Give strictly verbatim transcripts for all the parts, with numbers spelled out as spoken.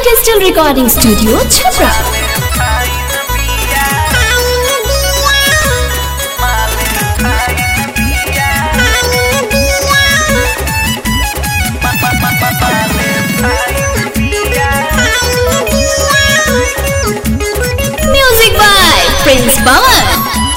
Digital Recording Studio, Chhapra. Music by Prince Pawan.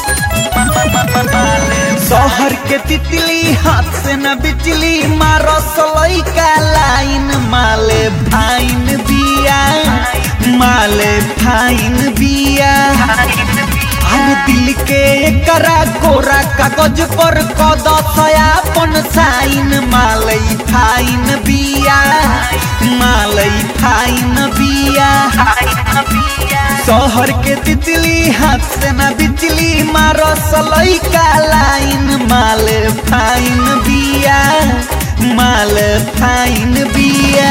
शहर के तितली हाथ से न बिजली मारो सलई का लाइन माले फाइन बिया माले फाइन बिया अरे दिल के करा कोरा कागज पर कद सयापन साइन माले फाइन बिया माले फाइन बिया शहर के तितली हाथ से न बिजली मारो सलई का लाइन माल फाइन बिया माल फाइन बिया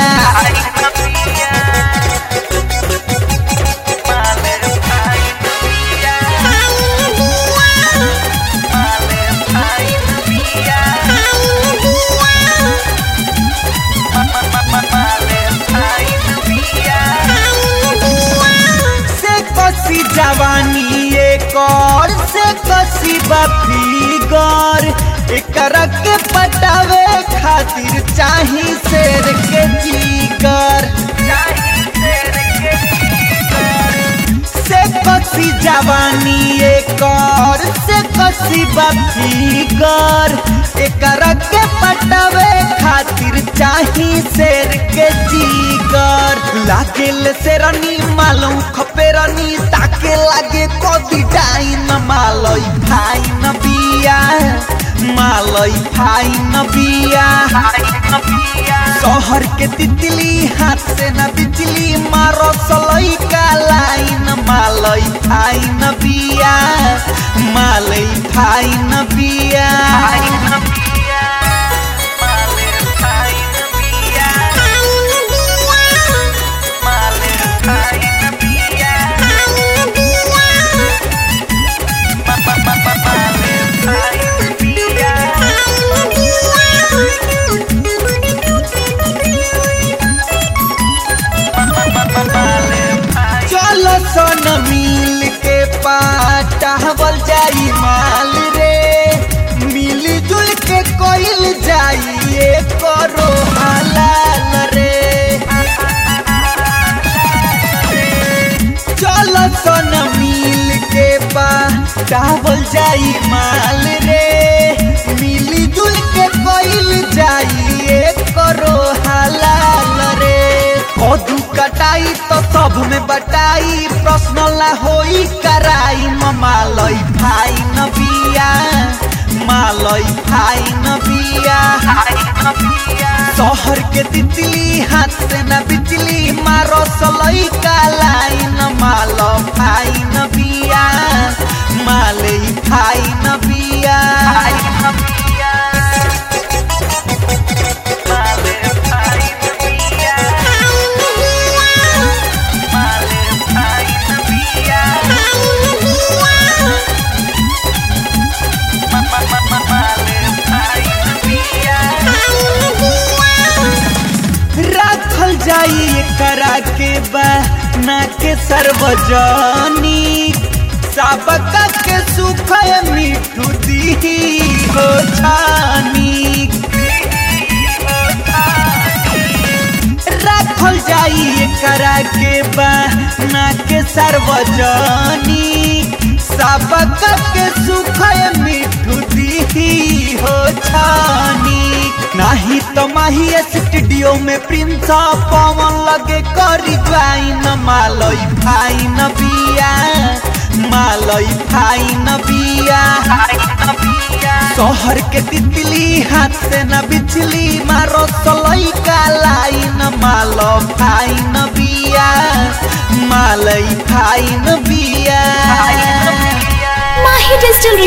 जवानी एक और से कसी फिगर एकरा के पटावे खातिर चाही शेर के जीगर से कसी जवानी एक और से कसी फिगर एकरा के पटावे खातिर चाही शेर के जीगर लागेल शेरनी मालूम खपेरनी ताके लागे कदी डाइन मालई फाइन बिया मालई फाइन बिया शहर के तितली हाथ से न बिजली मारो सलई का लाइन मालई फाइन बिया मालई फाइन बिया सन मिल के पाटावल जाई माल रे मिल जुल के कोइल जाई करो हालाल रे चल सन मिल के पाटावल जाई माल रे मिल जुल के कोइल जाई करो हालाल रे कदू कटाई तो सब में बटाई प्रश्न ला होई कराई मालई फाइन बिया मालई फाइन बिया शहर के तितली हाथ से न बिजली मारो सलई का लाइन माल फाइन बिया मालई फाइन बिया जाई करा के बना के सर्वजनी सबका के सुख मिठू दी हो छानी रखल जाई करा के बना के सर्वजनी सबका के सुख मिठू दी हो छानी नहीं तो माही स्टूडियो में प्रिंस पवन लगे करी ज्वाइन मालई फाइन बिया मालई फाइन बिया शहर के तितली हाथ से न बिजली मारो सलई का लाइन माल फाइन बिया मालई फाइन बिया Mahi Digital